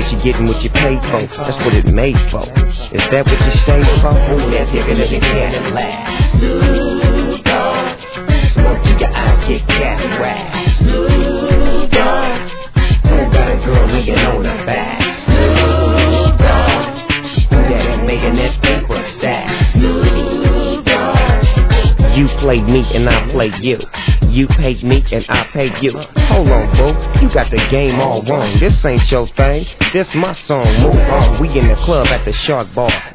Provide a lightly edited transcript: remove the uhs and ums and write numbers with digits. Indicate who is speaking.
Speaker 1: what you getting, what you paid for. That's what it made for. Is that what you stayed for? Oh, let's hear it if you can and laugh. Snoop Dogg, smoke till your eyes get cataracts. Snoop Dogg, who got a girl ringing on her back? Snoop Dogg, who that ain't making that paper stack? Snoop Dogg, you play me and I play you. You pay me and I pay you. Hold on, boo, you got the game all wrong. This ain't your thing, this my song. Move on, we in the club at the Shark Bar.